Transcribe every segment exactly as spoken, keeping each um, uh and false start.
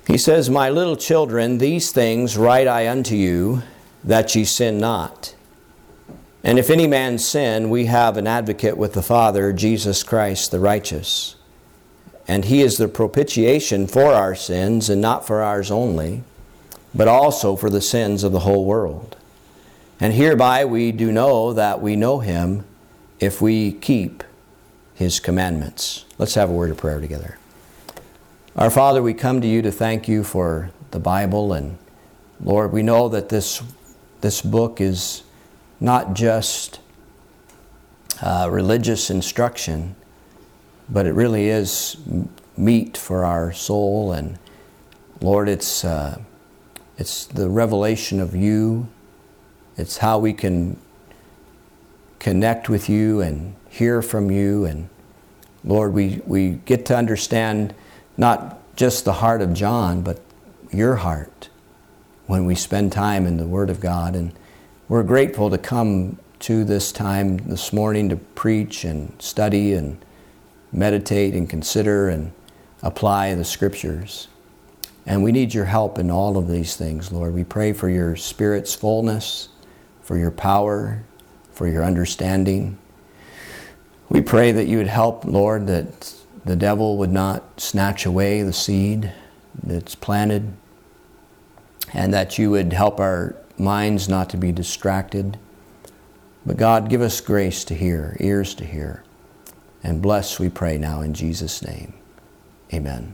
He says, "My little children, these things write I unto you, that ye sin not. And if any man sin, we have an advocate with the Father, Jesus Christ the righteous. And he is the propitiation for our sins, and not for ours only, but also for the sins of the whole world. And hereby we do know that we know him, if we keep his commandments." Let's have a word of prayer together. Our Father, we come to you to thank you for the Bible. And Lord, we know that this, this book is not just uh, religious instruction, but it really is meat for our soul. And Lord, it's uh, it's the revelation of you. It's how we can connect with you and hear from you. And Lord, we, we get to understand not just the heart of John, but your heart when we spend time in the Word of God. And we're grateful to come to this time this morning to preach and study and meditate and consider and apply the Scriptures. And we need your help in all of these things, Lord. We pray for your Spirit's fullness, for your power, for your understanding. We pray that you would help, Lord, that the devil would not snatch away the seed that's planted, and that you would help our minds not to be distracted. But God, give us grace to hear, ears to hear. And bless, we pray now in Jesus' name. Amen.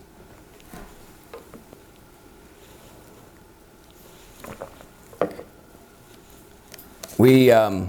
We, um,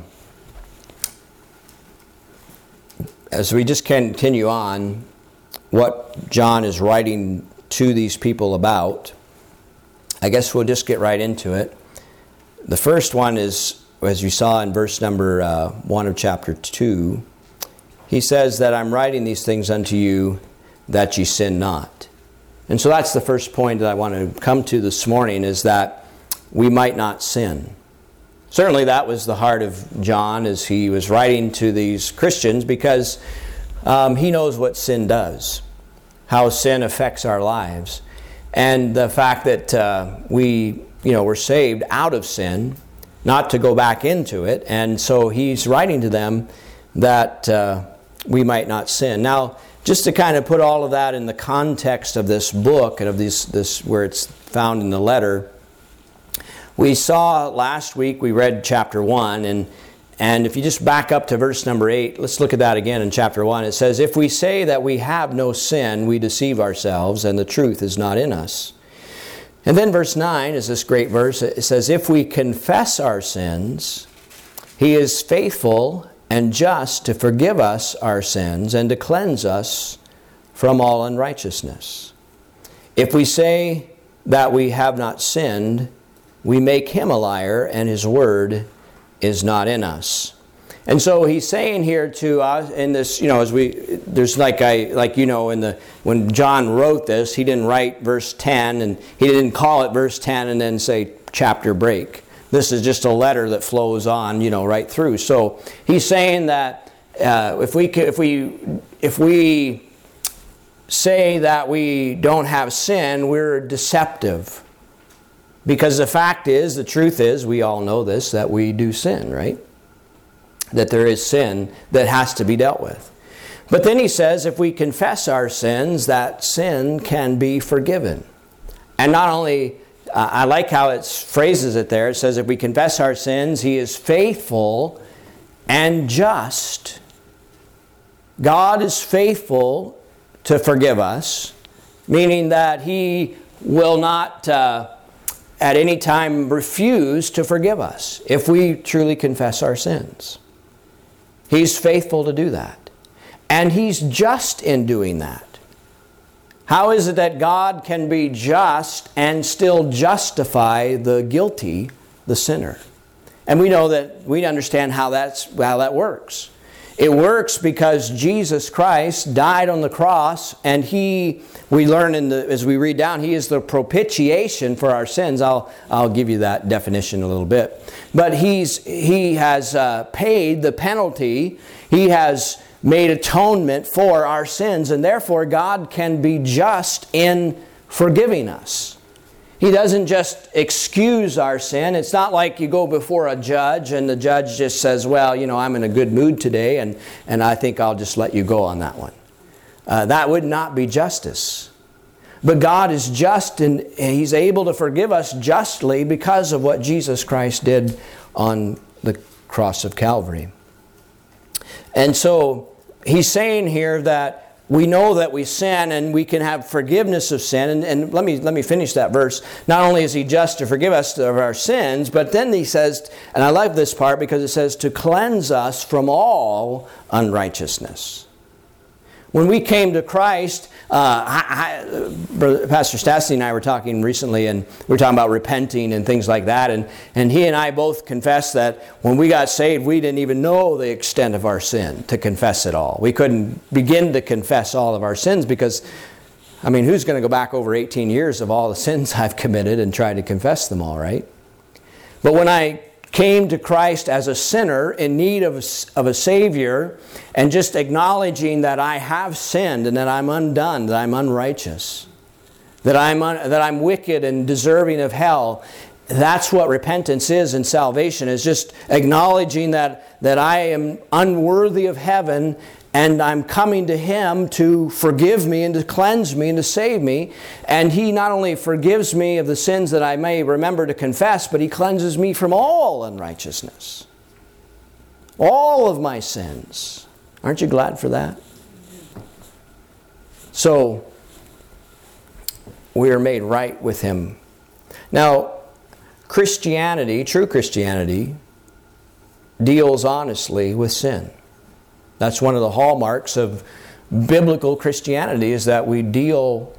as we just continue on, what John is writing to these people about, I guess we'll just get right into it. The first one is, as you saw in verse number uh, one of chapter two, he says that I'm writing these things unto you that ye sin not. And so that's the first point that I want to come to this morning, is that we might not sin. Certainly that was the heart of John as he was writing to these Christians, because um, he knows what sin does, how sin affects our lives, and the fact that uh, we, you know, we're saved out of sin, not to go back into it. And so he's writing to them that uh, we might not sin. Now, just to kind of put all of that in the context of this book and of this, this where it's found in the letter, we saw last week, we read chapter one, and and if you just back up to verse number eight, let's look at that again in chapter one. It says, "If we say that we have no sin, we deceive ourselves, and the truth is not in us." And then verse nine is this great verse. It says, "If we confess our sins, he is faithful and just to forgive us our sins and to cleanse us from all unrighteousness. If we say that we have not sinned, we make him a liar, and his word is not in us." And so he's saying here to us in this, you know, as we, there's like I, like you know, in the, when John wrote this, he didn't write verse ten, and he didn't call it verse ten and then say chapter break. This is just a letter that flows on, you know, right through. So he's saying that uh, if we if we if we say that we don't have sin, we're deceptive. Because the fact is, the truth is, we all know this, that we do sin, right? That there is sin that has to be dealt with. But then he says, if we confess our sins, that sin can be forgiven. And not only, uh, I like how it phrases it there. It says, if we confess our sins, he is faithful and just. God is faithful to forgive us, meaning that he will not Uh, at any time refuse to forgive us if we truly confess our sins. He's faithful to do that. And he's just in doing that. How is it that God can be just and still justify the guilty, the sinner? And we know that, we understand how that's how that works. It works because Jesus Christ died on the cross, and he, we learn in the, as we read down, he is the propitiation for our sins. I'll I'll give you that definition a little bit. But he's he has uh, paid the penalty. He has made atonement for our sins, and therefore God can be just in forgiving us. He doesn't just excuse our sin. It's not like you go before a judge and the judge just says, well, you know, I'm in a good mood today and, and I think I'll just let you go on that one. Uh, that would not be justice. But God is just, and He's able to forgive us justly because of what Jesus Christ did on the cross of Calvary. And so He's saying here that we know that we sin and we can have forgiveness of sin. And, and let me let me finish that verse. Not only is He just to forgive us of our sins, but then He says, and I like this part because it says to cleanse us from all unrighteousness. When we came to Christ, uh, I, I, Pastor Stassi and I were talking recently, and we were talking about repenting and things like that. And, and he and I both confessed that when we got saved, we didn't even know the extent of our sin to confess it all. We couldn't begin to confess all of our sins because, I mean, who's going to go back over eighteen years of all the sins I've committed and try to confess them all, right? But when I came to Christ as a sinner in need of a, of a Savior, and just acknowledging that I have sinned and that I'm undone, that I'm unrighteous, that I'm un, that I'm wicked and deserving of hell. That's what repentance is in salvation, is just acknowledging that, that I am unworthy of heaven and I'm coming to Him to forgive me and to cleanse me and to save me. And He not only forgives me of the sins that I may remember to confess, but He cleanses me from all unrighteousness. All of my sins. Aren't you glad for that? So, we are made right with Him. Now, Christianity, true Christianity, deals honestly with sin. That's one of the hallmarks of biblical Christianity, is that we deal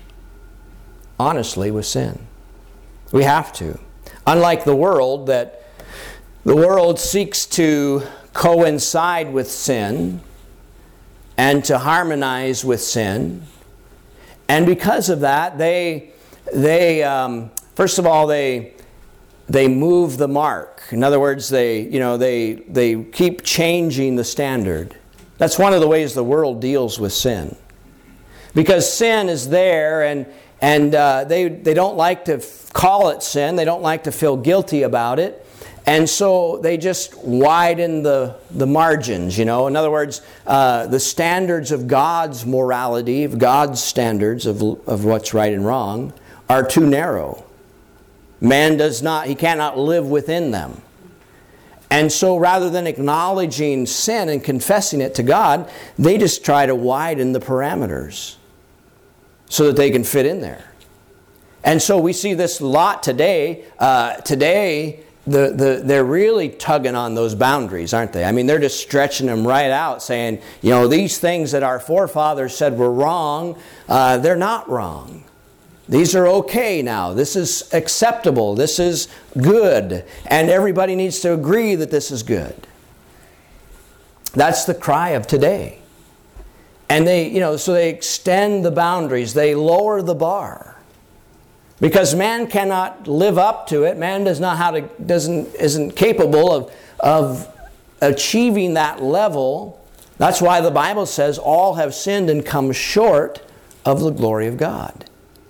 honestly with sin. We have to. Unlike the world, that the world seeks to coincide with sin and to harmonize with sin. And because of that, they, they um, first of all, they they move the mark. In other words, they, you know, they they keep changing the standard. That's one of the ways the world deals with sin. Because sin is there, and and uh, they they don't like to call it sin. They don't like to feel guilty about it. And so they just widen the, the margins, you know. In other words, uh, the standards of God's morality, of God's standards of, of what's right and wrong, are too narrow. Man does not, he cannot live within them. And so rather than acknowledging sin and confessing it to God, they just try to widen the parameters so that they can fit in there. And so we see this a lot today. Uh, today, the, the, they're really tugging on those boundaries, aren't they? I mean, they're just stretching them right out, saying, you know, these things that our forefathers said were wrong, uh, they're not wrong. These are okay now. This is acceptable. This is good. And everybody needs to agree that this is good. That's the cry of today. And they, you know, so they extend the boundaries. They lower the bar. Because man cannot live up to it. Man does not how to doesn't isn't capable of of achieving that level. That's why the Bible says all have sinned and come short of the glory of God.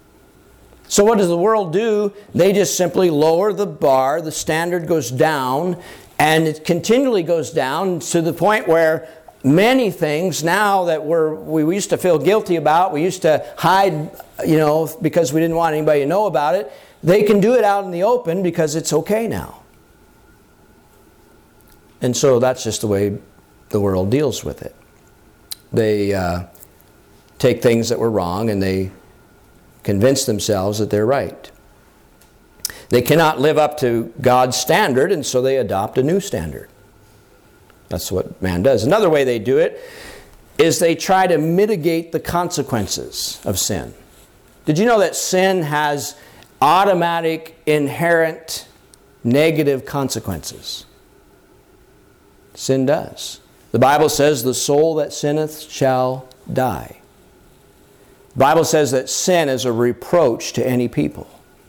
So what does the world do? They just simply lower the bar, the standard goes down, and it continually goes down to the point where many things now that we're, we used to feel guilty about, we used to hide, you know, because we didn't want anybody to know about it, they can do it out in the open because it's okay now. And so that's just the way the world deals with it. They uh, take things that were wrong and they convince themselves that they're right. They cannot live up to God's standard, and so they adopt a new standard. That's what man does. Another way they do it is they try to mitigate the consequences of sin. Did you know that sin has automatic, inherent, negative consequences? Sin does. The Bible says, the soul that sinneth shall die. The Bible says that sin is a reproach to any people.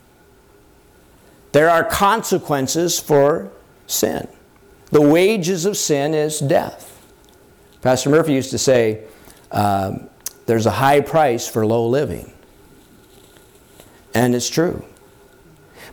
There are consequences for sin. The wages of sin is death. Pastor Murphy used to say, um, there's a high price for low living. And it's true.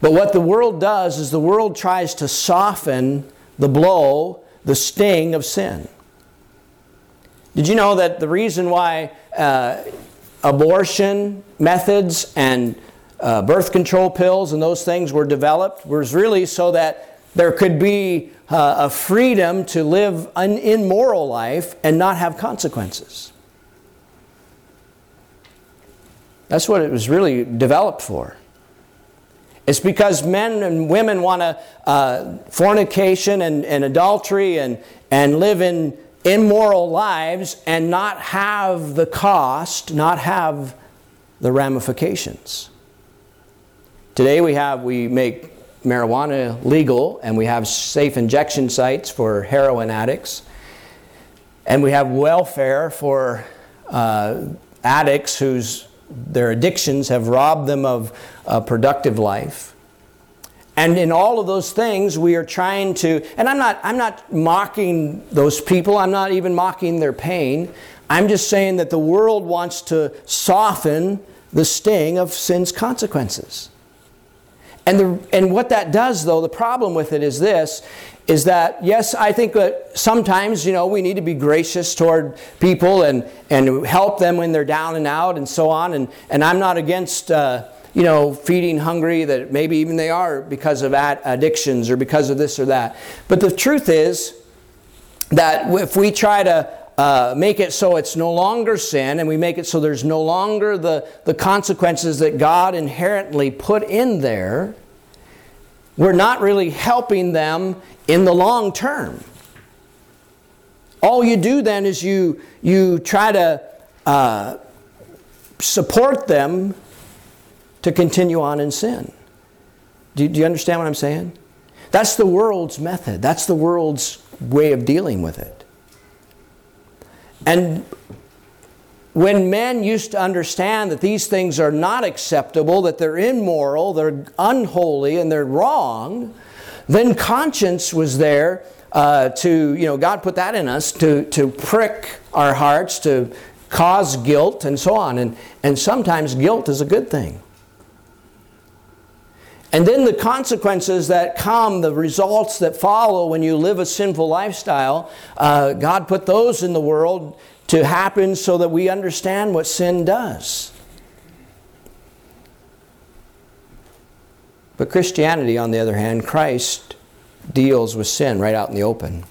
But what the world does is the world tries to soften the blow, the sting of sin. Did you know that the reason why uh, abortion methods and uh, birth control pills and those things were developed was really so that there could be uh, a freedom to live an immoral life and not have consequences? That's what it was really developed for. It's because men and women want to uh, fornication and, and adultery and, and live in immoral lives and not have the cost, not have the ramifications. Today we have, we make marijuana legal, and we have safe injection sites for heroin addicts, and we have welfare for uh, addicts whose their addictions have robbed them of a productive life. And in all of those things, we are trying to, and I'm not, I'm not mocking those people, I'm not even mocking their pain. I'm just saying that the world wants to soften the sting of sin's consequences. And, the, and what that does, though, the problem with it is this, is that, yes, I think that sometimes, you know, we need to be gracious toward people and, and help them when they're down and out and so on. And, and I'm not against, uh, you know, feeding hungry, that maybe even they are because of ad- addictions or because of this or that. But the truth is that if we try to uh, make it so it's no longer sin, and we make it so there's no longer the, the consequences that God inherently put in there, we're not really helping them in the long term. All you do then is you, you try to uh, support them to continue on in sin. Do, do you understand what I'm saying? That's the world's method. That's the world's way of dealing with it. And when men used to understand that these things are not acceptable, that they're immoral, they're unholy, and they're wrong, then conscience was there uh, to, you know, God put that in us to, to prick our hearts, to cause guilt, and so on. And, and sometimes guilt is a good thing. And then the consequences that come, the results that follow when you live a sinful lifestyle, uh, God put those in the world to happen so that we understand what sin does. But Christianity, on the other hand, Christ deals with sin right out in the open.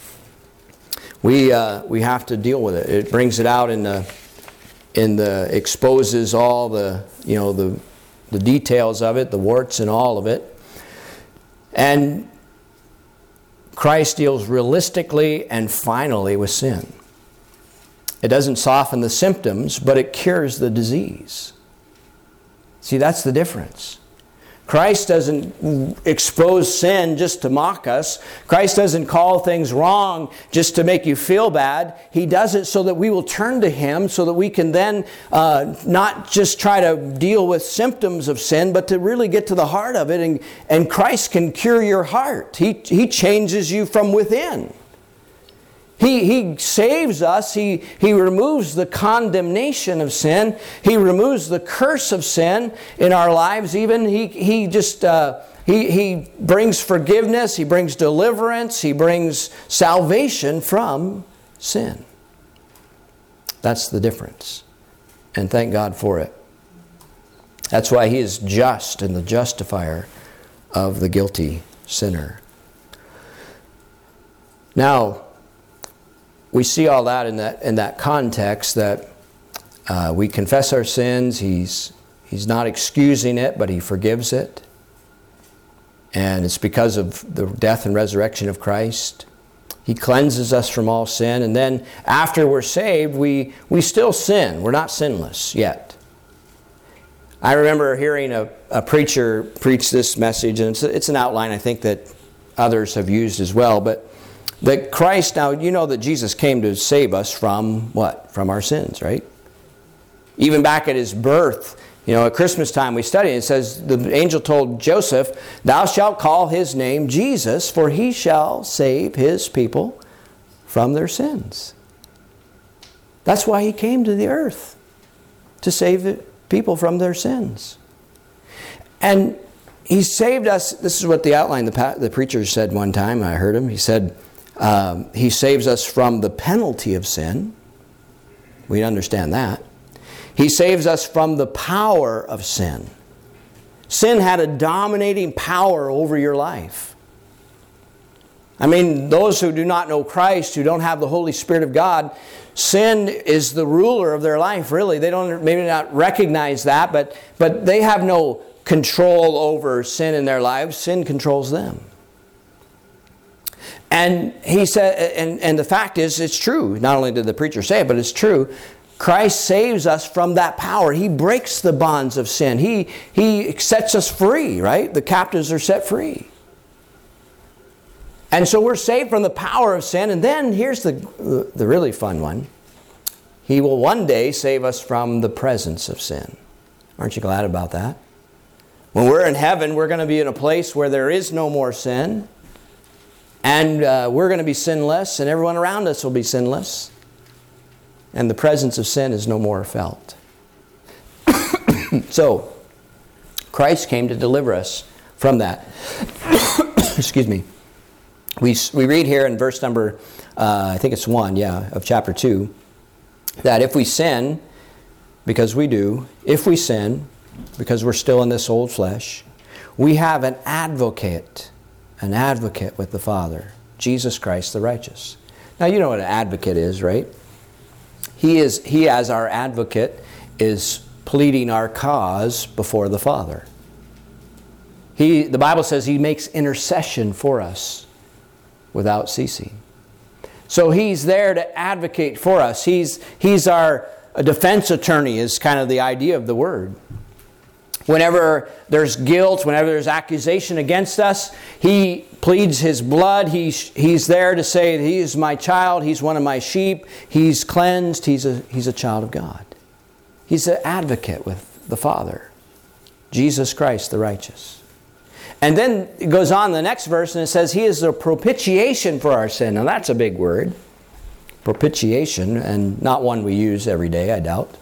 We uh, we have to deal with it. It brings it out in the in the exposes all the you know the the details of it, the warts and all of it. And Christ deals realistically and finally with sin. It doesn't soften the symptoms, but it cures the disease. See, that's the difference. Christ doesn't expose sin just to mock us. Christ doesn't call things wrong just to make you feel bad. He does it so that we will turn to Him, so that we can then uh, not just try to deal with symptoms of sin, but to really get to the heart of it. And, and Christ can cure your heart. He, he changes you from within. He, he saves us. He, he removes the condemnation of sin. He removes the curse of sin in our lives. Even He, he just uh, he, he brings forgiveness. He brings deliverance. He brings salvation from sin. That's the difference. And thank God for it. That's why He is just and the justifier of the guilty sinner. Now, we see all that in that in that context, that uh, we confess our sins. He's He's not excusing it, but He forgives it. And it's because of the death and resurrection of Christ. He cleanses us from all sin. And then after we're saved, we, we still sin. We're not sinless yet. I remember hearing a, a preacher preach this message, and it's, it's an outline I think that others have used as well, but that Christ, now you know that Jesus came to save us from what? From our sins, right? Even back at His birth, you know, at Christmas time we study, it says the angel told Joseph, "Thou shalt call His name Jesus, for He shall save His people from their sins." That's why He came to the earth, to save people from their sins. And He saved us. This is what the outline, the, pa- the preacher said one time. I heard him. He said, um, He saves us from the penalty of sin. We understand that. He saves us from the power of sin. Sin had a dominating power over your life. I mean, those who do not know Christ, who don't have the Holy Spirit of God, sin is the ruler of their life, really. They don't maybe not recognize that, but, but they have no control over sin in their lives. Sin controls them. And he said, and, and the fact is, it's true. Not only did the preacher say it, but it's true. Christ saves us from that power. He breaks the bonds of sin. He, he sets us free, right? The captives are set free. And so we're saved from the power of sin. And then here's the, the, the really fun one. He will one day save us from the presence of sin. Aren't you glad about that? When we're in heaven, we're going to be in a place where there is no more sin. And uh, we're going to be sinless, and everyone around us will be sinless. And the presence of sin is no more felt. So, Christ came to deliver us from that. Excuse me. We, we read here in verse number, uh, I think it's one, yeah, of chapter two, that if we sin, because we do, if we sin, because we're still in this old flesh, we have an advocate, an advocate with the Father, Jesus Christ the righteous. Now you know what an advocate is, right? He is, he as our advocate is pleading our cause before the Father. He, the Bible says he makes intercession for us without ceasing. So he's there to advocate for us. He's, he's our defense attorney is kind of the idea of the word. Whenever there's guilt, whenever there's accusation against us, he pleads his blood. He's, he's there to say, he is my child, he's one of my sheep, he's cleansed, he's a, he's a child of God. He's an advocate with the Father, Jesus Christ the righteous. And then it goes on in the next verse and it says, he is the propitiation for our sin. Now that's a big word. Propitiation, and not one we use every day, I doubt.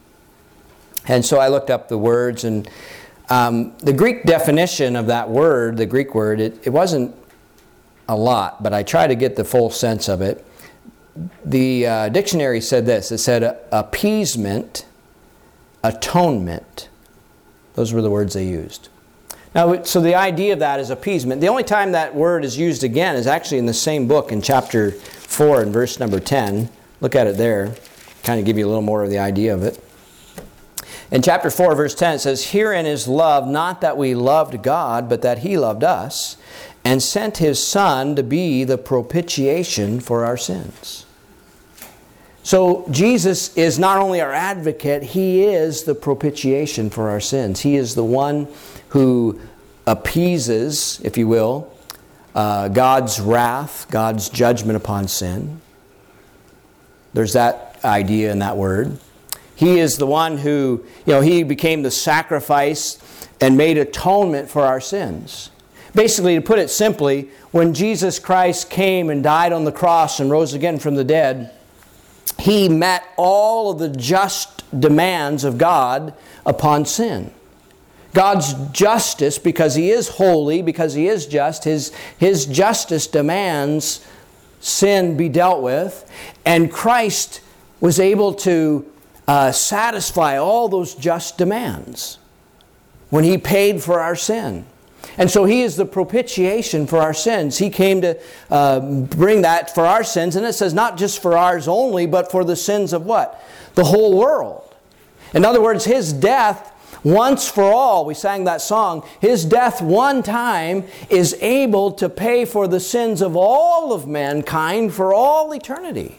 And so I looked up the words, and um, the Greek definition of that word, the Greek word, it, it wasn't a lot, but I tried to get the full sense of it. The uh, dictionary said this. It said uh, appeasement, atonement. Those were the words they used. Now, so the idea of that is appeasement. The only time that word is used again is actually in the same book in chapter four and verse number ten. Look at it there. Kind of give you a little more of the idea of it. In chapter four, verse ten, it says, herein is love, not that we loved God, but that he loved us, and sent his Son to be the propitiation for our sins. So Jesus is not only our advocate, he is the propitiation for our sins. He is the one who appeases, if you will, uh, God's wrath, God's judgment upon sin. There's that idea in that word. He is the one who, you know, he became the sacrifice and made atonement for our sins. Basically, to put it simply, when Jesus Christ came and died on the cross and rose again from the dead, he met all of the just demands of God upon sin. God's justice, because he is holy, because he is just, his, his justice demands sin be dealt with. And Christ was able to uh, satisfy all those just demands when he paid for our sin. And so he is the propitiation for our sins. He came to uh, bring that for our sins. And it says not just for ours only, but for the sins of what? The whole world. In other words, his death once for all, we sang that song, his death one time is able to pay for the sins of all of mankind for all eternity.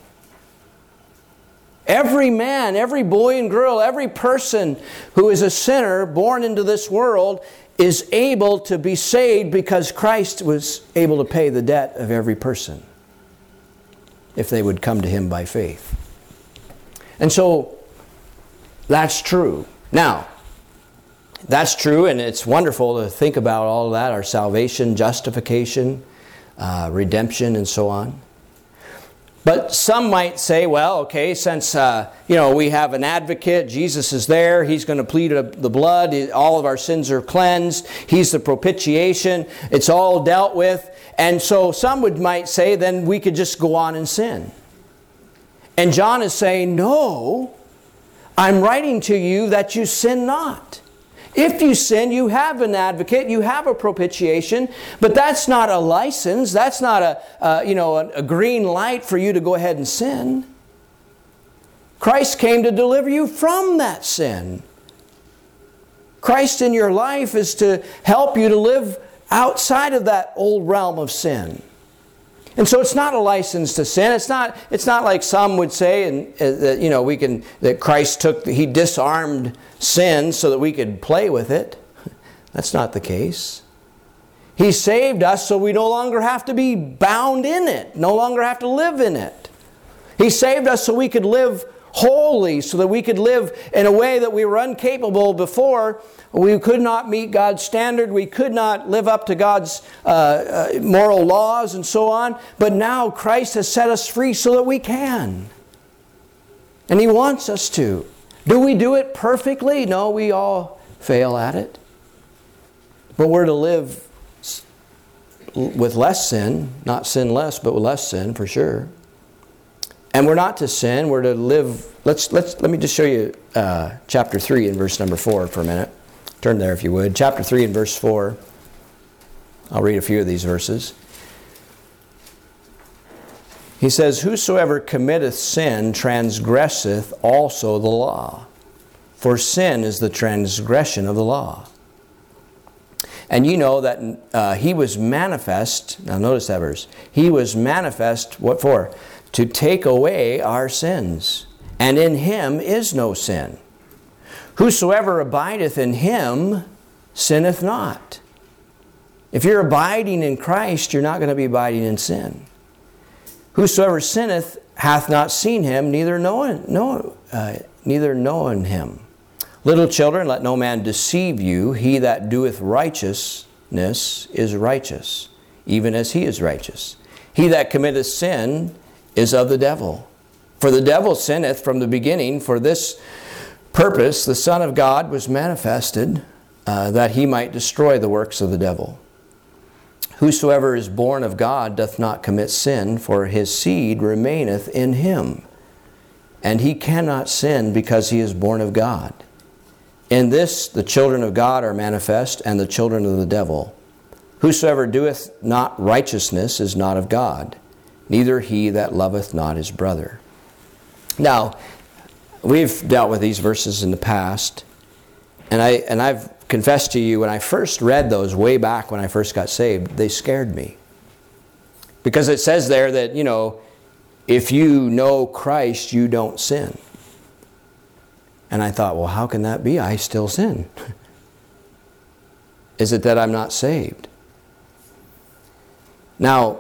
Every man, every boy and girl, every person who is a sinner born into this world is able to be saved because Christ was able to pay the debt of every person if they would come to him by faith. And so that's true. Now, that's true, and it's wonderful to think about all of that, our salvation, justification, uh, redemption, and so on. But some might say, well, okay, since uh, you know we have an advocate, Jesus is there, He's going to plead the blood, all of our sins are cleansed, He's the propitiation, it's all dealt with. And so some would might say, then we could just go on and sin. And John is saying, no, I'm writing to you that you sin not. If you sin, you have an advocate, you have a propitiation, but that's not a license, that's not a, uh, you know, a, a green light for you to go ahead and sin. Christ came to deliver you from that sin. Christ in your life is to help you to live outside of that old realm of sin. And so it's not a license to sin. It's not, it's not like some would say, and uh, that you know we can that Christ took He disarmed sin so that we could play with it. That's not the case. He saved us so we no longer have to be bound in it, no longer have to live in it. He saved us so we could live holy, so that we could live in a way that we were incapable before. We could not meet God's standard. We could not live up to God's uh, uh, moral laws and so on. But now Christ has set us free so that we can. And He wants us to. Do we do it perfectly? No, we all fail at it. But we're to live with less sin. Not sin less, but with less sin for sure. And we're not to sin. We're to live. Let's let's let me just show you uh, chapter three and verse number four for a minute. Turn there if you would. Chapter three and verse four. I'll read a few of these verses. He says, "Whosoever committeth sin transgresseth also the law. For sin is the transgression of the law." And you know that uh, He was manifest. Now notice that verse. He was manifest, what for? To take away our sins. And in Him is no sin. Whosoever abideth in Him sinneth not. If you're abiding in Christ, you're not going to be abiding in sin. Whosoever sinneth hath not seen Him, neither knowing, know, uh, neither knowing Him. Little children, let no man deceive you. He that doeth righteousness is righteous, even as he is righteous. He that committeth sin is of the devil. For the devil sinneth from the beginning. For this purpose the Son of God was manifested, uh, that He might destroy the works of the devil. Whosoever is born of God doth not commit sin, for his seed remaineth in him. And he cannot sin because he is born of God. In this the children of God are manifest, and the children of the devil. Whosoever doeth not righteousness is not of God, neither he that loveth not his brother. Now, we've dealt with these verses in the past, and, I, and I've confessed to you, when I first read those way back when I first got saved, they scared me. Because it says there that, you know, if you know Christ, you don't sin. And I thought, well, how can that be? I still sin. Is it that I'm not saved? Now,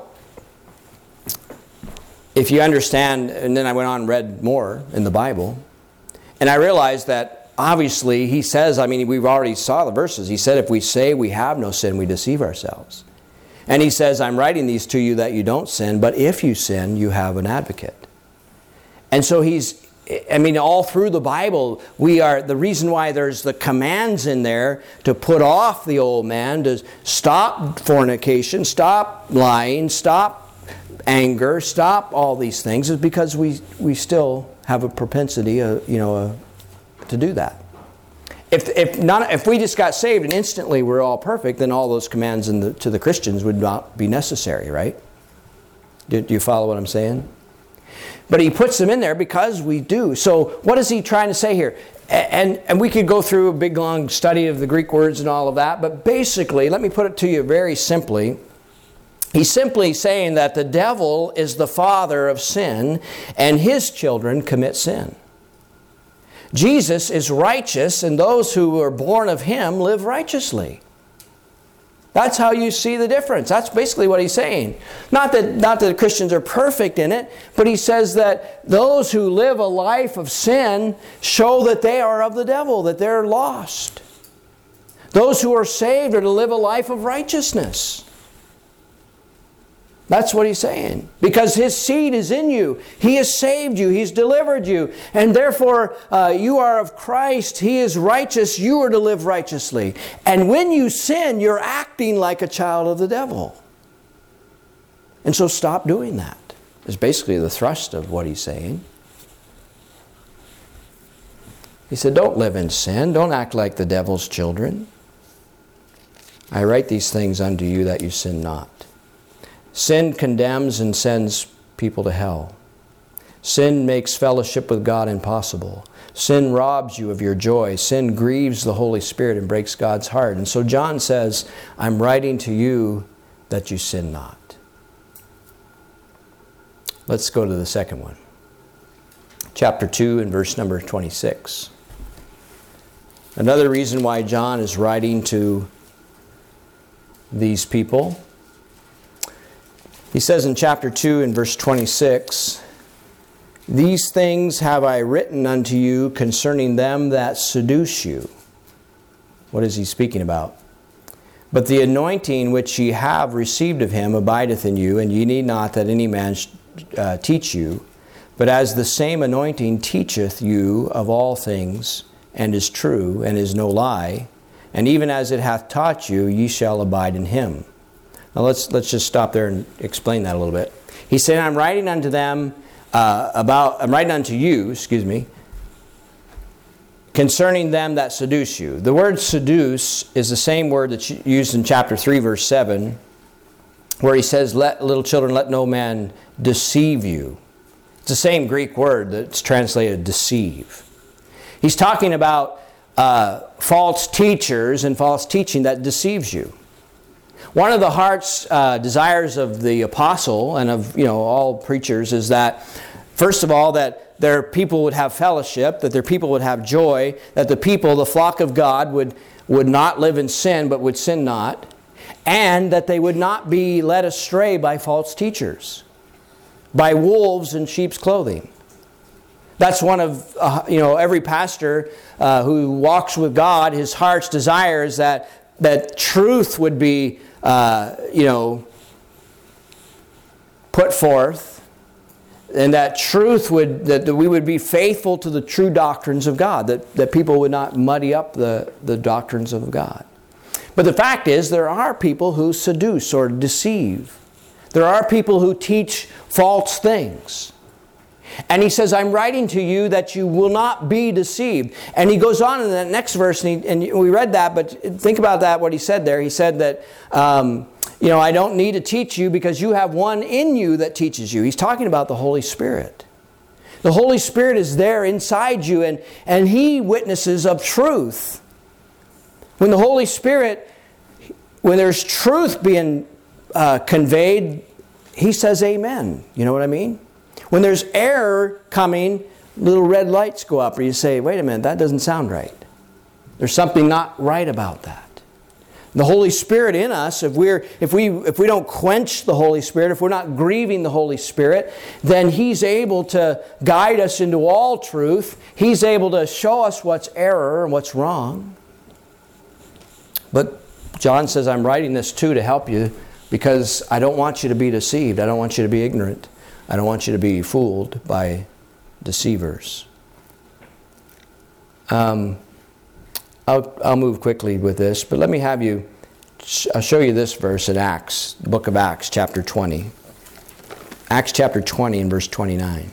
if you understand, and then I went on and read more in the Bible, and I realized that obviously He says, I mean, we've already saw the verses. He said, if we say we have no sin, we deceive ourselves. And He says, I'm writing these to you that you don't sin, but if you sin, you have an advocate. And so He's, I mean, all through the Bible, we are, the reason why there's the commands in there to put off the old man, to stop fornication, stop lying, stop anger, stop all these things, is because we we still have a propensity, uh, you know, uh, to do that. If if not, if we just got saved and instantly we're all perfect, then all those commands in the, to the Christians would not be necessary, right? Do, do you follow what I'm saying? But He puts them in there because we do. So what is He trying to say here? And, and we could go through a big long study of the Greek words and all of that, but basically, let me put it to you very simply. He's simply saying that the devil is the father of sin, and his children commit sin. Jesus is righteous, and those who are born of Him live righteously. That's how you see the difference. That's basically what He's saying. Not that, not that the Christians are perfect in it, but He says that those who live a life of sin show that they are of the devil, that they're lost. Those who are saved are to live a life of righteousness. That's what he's saying. Because his seed is in you. He has saved you. He's delivered you. And therefore, uh, you are of Christ. He is righteous. You are to live righteously. And when you sin, you're acting like a child of the devil. And so stop doing that. Is basically the thrust of what he's saying. He said, don't live in sin. Don't act like the devil's children. I write these things unto you that you sin not. Sin condemns and sends people to hell. Sin makes fellowship with God impossible. Sin robs you of your joy. Sin grieves the Holy Spirit and breaks God's heart. And so John says, I'm writing to you that you sin not. Let's go to the second one. Chapter two and verse number twenty-six. Another reason why John is writing to these people. He says in chapter two and verse twenty-six, these things have I written unto you concerning them that seduce you. What is he speaking about? But the anointing which ye have received of him abideth in you, and ye need not that any man sh- uh, teach you. But as the same anointing teacheth you of all things, and is true, and is no lie, and even as it hath taught you, ye shall abide in him. Now let's let's just stop there and explain that a little bit. He said, I'm writing unto them uh, about, I'm writing unto you, excuse me, concerning them that seduce you. The word seduce is the same word that's used in chapter three, verse seven, where he says, let little children, let no man deceive you. It's the same Greek word that's translated deceive. He's talking about uh, false teachers and false teaching that deceives you. One of the heart's uh, desires of the apostle and of you know all preachers is that, first of all, that their people would have fellowship, that their people would have joy, that the people, the flock of God, would, would not live in sin but would sin not, and that they would not be led astray by false teachers, by wolves in sheep's clothing. That's one of, uh, you know, every pastor uh, who walks with God, his heart's desire is that, that truth would be, uh, you know, put forth, and that truth would, that we would be faithful to the true doctrines of God, that, that people would not muddy up the, the doctrines of God. But the fact is, there are people who seduce or deceive. There are people who teach false things. And he says, I'm writing to you that you will not be deceived. And he goes on in that next verse, and, he, and we read that, but think about that, what he said there. He said that, um, you know, I don't need to teach you because you have one in you that teaches you. He's talking about the Holy Spirit. The Holy Spirit is there inside you, and, and He witnesses of truth. When the Holy Spirit, when there's truth being uh, conveyed, He says amen. You know what I mean? When there's error coming, little red lights go up, or you say, wait a minute, that doesn't sound right. There's something not right about that. The Holy Spirit in us, if we're if we if we don't quench the Holy Spirit, if we're not grieving the Holy Spirit, then He's able to guide us into all truth. He's able to show us what's error and what's wrong. But John says, I'm writing this too to help you, because I don't want you to be deceived. I don't want you to be ignorant. I don't want you to be fooled by deceivers. Um, I'll, I'll move quickly with this, but let me have you, I'll show you this verse in Acts, the book of Acts, chapter twenty. Acts chapter twenty and verse twenty-nine.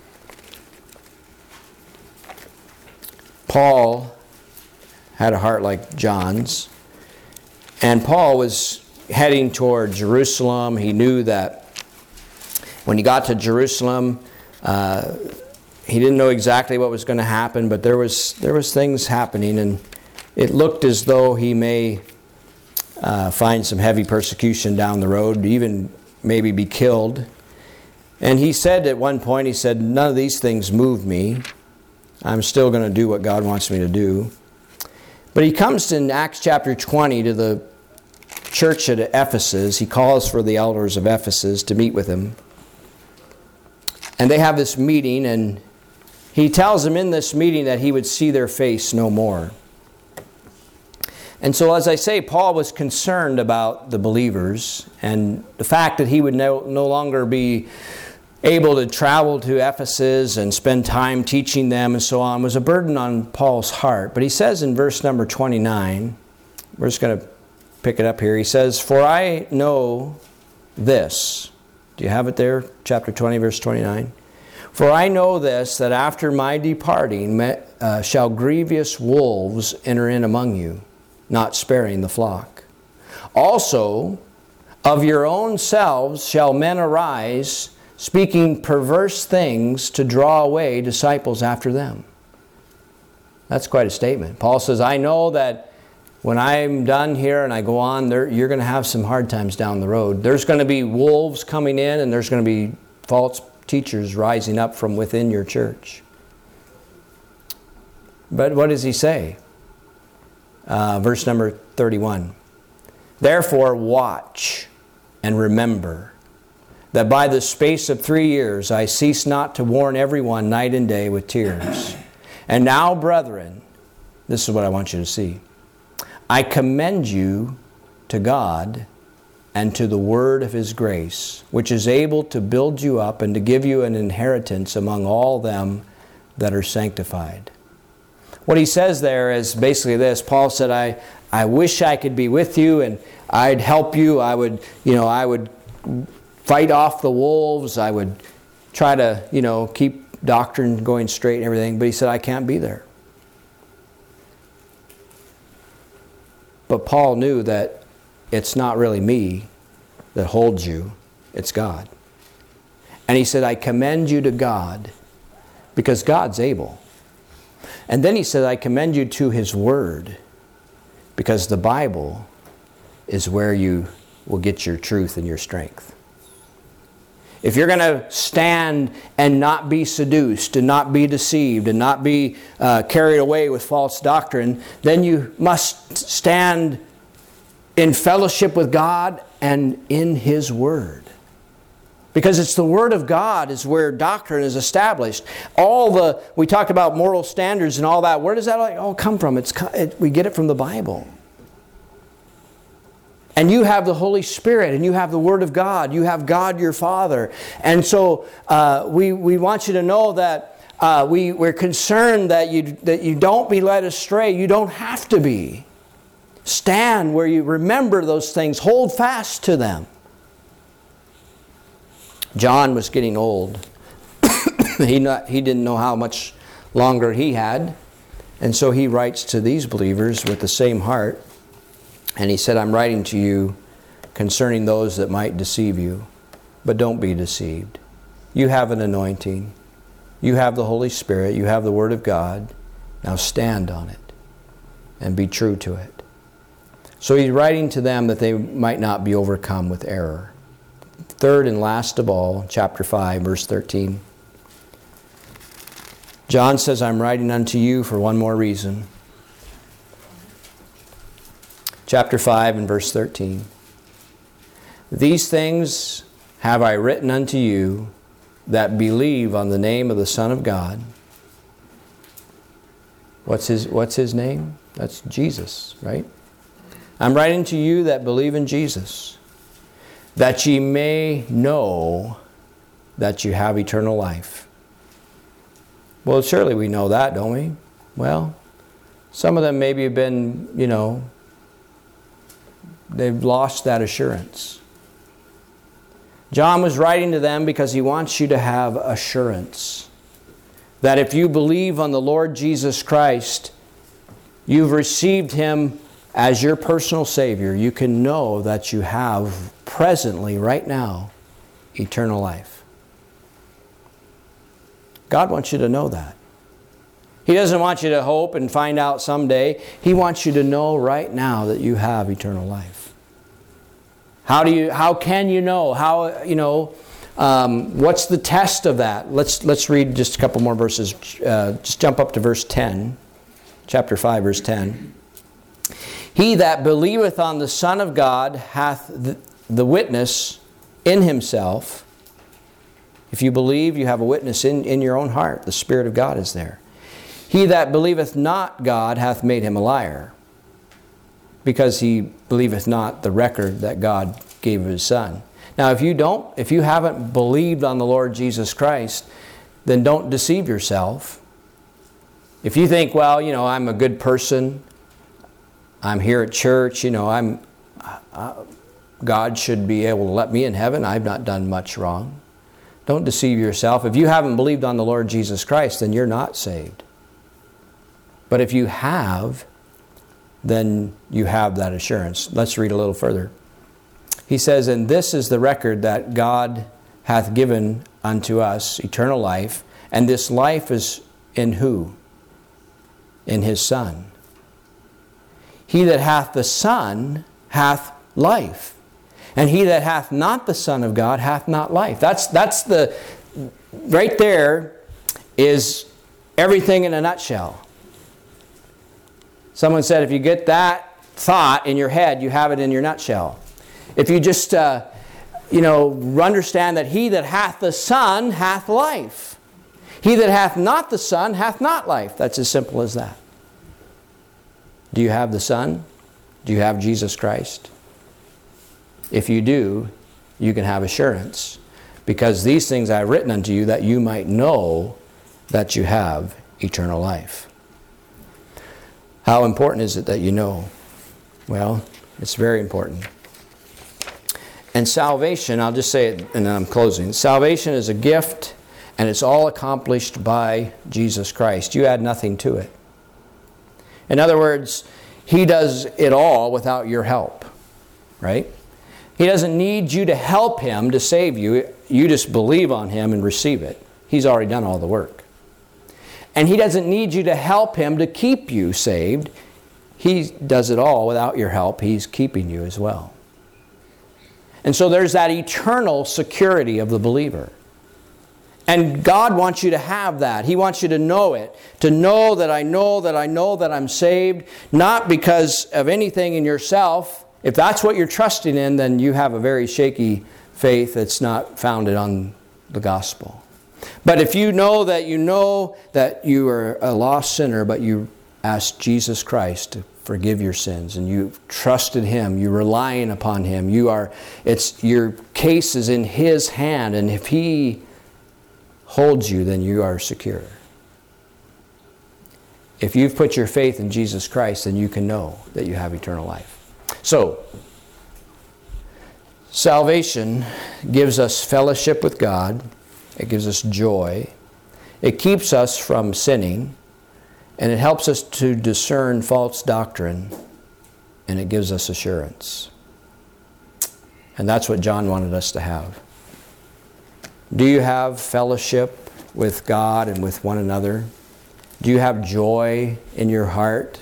Paul had a heart like John's, and Paul was heading toward Jerusalem. He knew that when he got to Jerusalem, uh, he didn't know exactly what was going to happen, but there was there was things happening, and it looked as though he may uh, find some heavy persecution down the road, even maybe be killed. And he said at one point, he said, none of these things move me. I'm still going to do what God wants me to do. But he comes in Acts chapter twenty to the church at Ephesus. He calls for the elders of Ephesus to meet with him. And they have this meeting, and he tells them in this meeting that he would see their face no more. And so, as I say, Paul was concerned about the believers, and the fact that he would no, no longer be able to travel to Ephesus and spend time teaching them and so on was a burden on Paul's heart. But he says in verse number twenty-nine, we're just going to pick it up here. He says, "For I know this." Do you have it there? Chapter twenty, verse twenty-nine. "For I know this, that after my departing uh, shall grievous wolves enter in among you, not sparing the flock. Also, of your own selves shall men arise, speaking perverse things to draw away disciples after them." That's quite a statement. Paul says, I know that when I'm done here and I go on, there, you're going to have some hard times down the road. There's going to be wolves coming in, and there's going to be false teachers rising up from within your church. But what does he say? Uh, verse number thirty-one. "Therefore watch and remember that by the space of three years I cease not to warn everyone night and day with tears. And now, brethren," this is what I want you to see, "I commend you to God and to the word of His grace, which is able to build you up and to give you an inheritance among all them that are sanctified." What he says there is basically this. Paul said, I, I wish I could be with you and I'd help you. I would, you know, I would fight off the wolves. I would try to, you know, keep doctrine going straight and everything. But he said, I can't be there. But Paul knew that it's not really me that holds you. It's God. And he said, I commend you to God because God's able. And then he said, I commend you to His Word because the Bible is where you will get your truth and your strength. If you're going to stand and not be seduced and not be deceived and not be uh, carried away with false doctrine, then you must stand in fellowship with God and in His Word. Because it's the Word of God is where doctrine is established. All the, we talked about moral standards and all that. Where does that all come from? It's, it, we get it from the Bible. And you have the Holy Spirit and you have the Word of God. You have God your Father. And so uh, we, we want you to know that uh, we, we're concerned that you, that you don't be led astray. You don't have to be. Stand where you remember those things. Hold fast to them. John was getting old. he, not, he didn't know how much longer he had. And so he writes to these believers with the same heart. And he said, I'm writing to you concerning those that might deceive you. But don't be deceived. You have an anointing. You have the Holy Spirit. You have the Word of God. Now stand on it and be true to it. So he's writing to them that they might not be overcome with error. Third and last of all, chapter five, verse thirteen. John says, I'm writing unto you for one more reason. Chapter five and verse thirteen. These things have I written unto you that believe on the name of the Son of God. What's his, what's his name? That's Jesus, right? I'm writing to you that believe in Jesus, that ye may know that you have eternal life. Well, surely we know that, don't we? Well, some of them maybe have been, you know, they've lost that assurance. John was writing to them because he wants you to have assurance that if you believe on the Lord Jesus Christ, you've received Him as your personal Savior, you can know that you have presently, right now, eternal life. God wants you to know that. He doesn't want you to hope and find out someday. He wants you to know right now that you have eternal life. How do you? How can you know? How you know? Um, what's the test of that? Let's let's read just a couple more verses. Uh, just jump up to verse ten, chapter five, verse ten. He that believeth on the Son of God hath the, the witness in himself. If you believe, you have a witness in, in your own heart. The Spirit of God is there. He that believeth not God hath made him a liar, because he believeth not the record that God gave of his Son. Now, if you don't, if you haven't believed on the Lord Jesus Christ, then don't deceive yourself. If you think, well, you know, I'm a good person, I'm here at church, you know, I'm, uh, God should be able to let me in heaven, I've not done much wrong. Don't deceive yourself. If you haven't believed on the Lord Jesus Christ, then you're not saved. But if you have, then you have that assurance. Let's read a little further. He says, and this is the record that God hath given unto us, eternal life, and this life is in who? In his Son. He that hath the Son hath life, and he that hath not the Son of God hath not life. That's, that's the, right there is everything in a nutshell. Someone said if you get that thought in your head, you have it in your nutshell. If you just, uh, you know, understand that he that hath the Son hath life. He that hath not the Son hath not life. That's as simple as that. Do you have the Son? Do you have Jesus Christ? If you do, you can have assurance. Because these things I have written unto you that you might know that you have eternal life. How important is it that you know? Well, it's very important. And salvation, I'll just say it and then I'm closing. Salvation is a gift and it's all accomplished by Jesus Christ. You add nothing to it. In other words, he does it all without your help, right? He doesn't need you to help him to save you. You just believe on him and receive it. He's already done all the work. And he doesn't need you to help him to keep you saved. He does it all without your help. He's keeping you as well. And so there's that eternal security of the believer. And God wants you to have that. He wants you to know it. To know that I know that I know that I'm saved. Not because of anything in yourself. If that's what you're trusting in, then you have a very shaky faith that's not founded on the gospel. But if you know that you know that you are a lost sinner, but you ask Jesus Christ to forgive your sins, and you trusted him, you're relying upon him, you are, it's, your case is in his hand, and if he holds you, then you are secure. If you've put your faith in Jesus Christ, then you can know that you have eternal life. So, salvation gives us fellowship with God. It gives us joy. It keeps us from sinning. And it helps us to discern false doctrine. And it gives us assurance. And that's what John wanted us to have. Do you have fellowship with God and with one another? Do you have joy in your heart?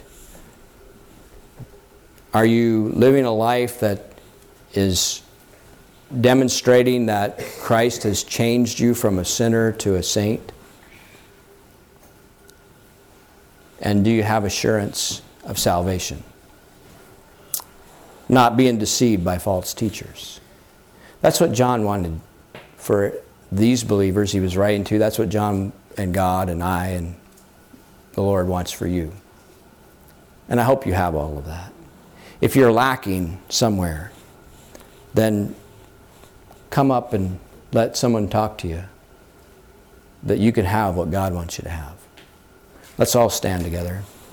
Are you living a life that is demonstrating that Christ has changed you from a sinner to a saint? And do you have assurance of salvation? Not being deceived by false teachers. That's what John wanted for these believers he was writing to. That's what John and God and I and the Lord wants for you. And I hope you have all of that. If you're lacking somewhere, then come up and let someone talk to you that you can have what God wants you to have. Let's all stand together.